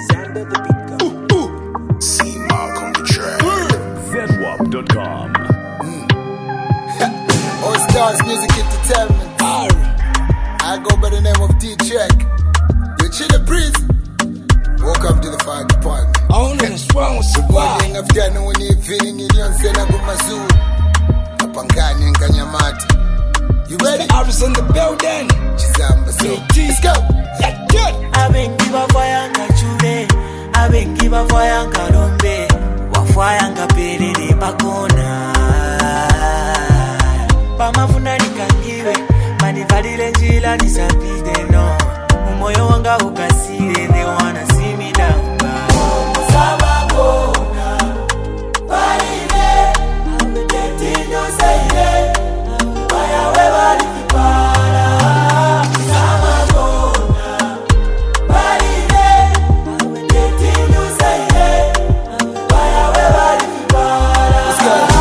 C-Mark on the track. ZWAP.com. All Stars Music Entertainment. I go by the name of D-Track. You chill the breeze. Welcome to the fire department. I don't know what's wrong with One survive. thing I've done when you're feeling in your sena kumazulu. Apangani nkanyamati. You ready? I was in the building. Chizamba, so let's go. Yeah, good. Abengiba fayanga chure, abengiba fayanga rombe, wafayanga perere bakona. Pamafuna nikangiwe, manivalile njila nisapide no. Umoyo wanga ukasire, they wanna see me down bad. Sabakona, parine, amedeti no saide, waya weba nikipara. Sabakona, parine, amedeti no saide, waya weba nikipara.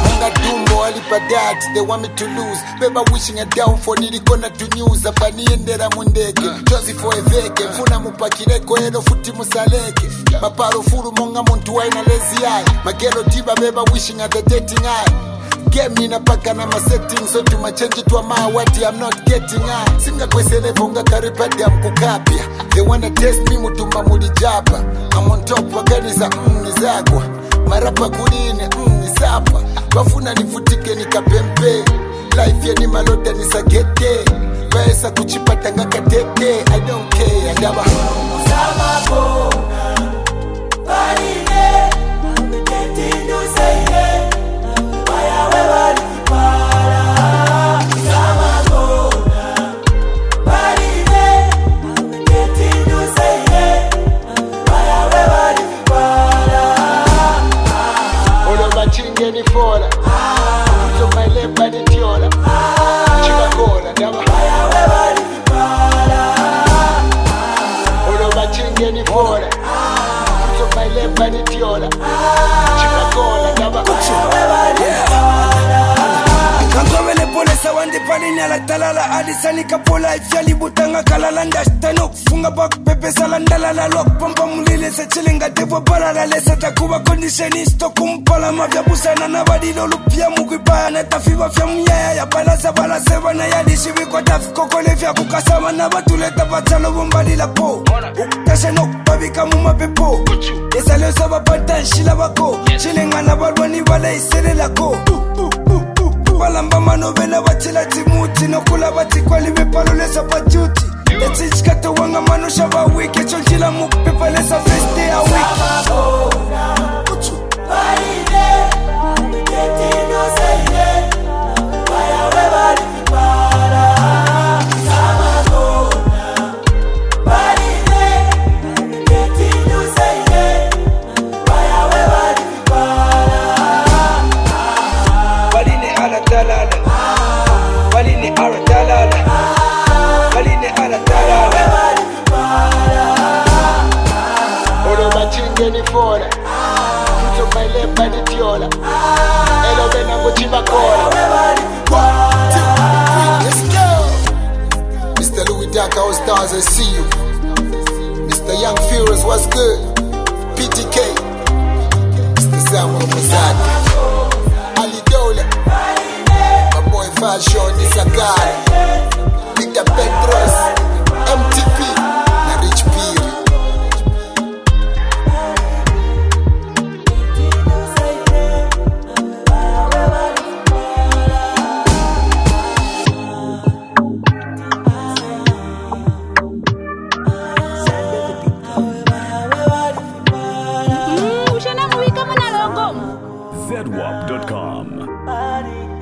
That they want me to lose. Beba wishing a downfall, nilikona to news. Apaniendera mundeke, jozi for a veke. Funa mupakireko, ero futi musaleke. Maparo furu monga muntu waina lazy eye. Magero tiba beba wishing at the dating eye. Game nina paka na ma settings, so to my change to a ma wati I'm not getting eye. Singa kwesele vonga karipati amkukapia. They wanna test me mutumba mulijapa. I'm on top waganiza nizagwa. Marapa kuline nizapa. Bafuna nifutike nikapempe. Life ya ni malota nisagete. Pesa kuchipata ngakatete. I don't care, adaba. Sabakona, parine, amedeti no saide, waya weba nikipara. Sabakona, parine, amedeti no saide, waya weba nikipara. Olo machinge ni fora. Kuto mailemba ni tiola. Chika kola, daba. Waya weba nikipara. Olo machinge ni fora. Kuto mailemba ni tiola. Chika kola, daba. Kankawele pole sawande palini ala talala adisani kapola ifyali butanga kalala ndashtano kufunga bak pepe salandala la lok pompa mulile se chilinga devo parala lesa takuba conditionist kumpala mavya busana na badilo lupia mukibaya na tafiwa fya muyaya ya balasa balaseva na yadishivi kwa tafiko kole fya kukasama na batuleta batalo bombali la po ukashano kubabika mumapepo yesaleo saba patanshila bako chilinga na balwani bala isere lako balamba manovela batila timuti nokula batikwali bepalolesa pajuti etsichikato wanga manosha ba wiki chonjila mupepalesa feste ya wiki Parine, amedeti no saide, waya weba nikipara. Sabakona, parine, amedeti no saide, waya weba nikipara. Baline ala talala Baline ala talala Baline ala talala Olo machinge ni fora. Kuto mailemba ni tiola. Elo bena kuchiba kola. 1, 2, 3, let's go. Mr. Louis Daka, All Stars, I see you. Mr. Young Furious, what's good? PTK. Mr. Samuel Mazadi. Ali Dola. My boy Fashion is a guy. Victor Petros. MTP. Na Rich Piri. ZWAP.com. Party.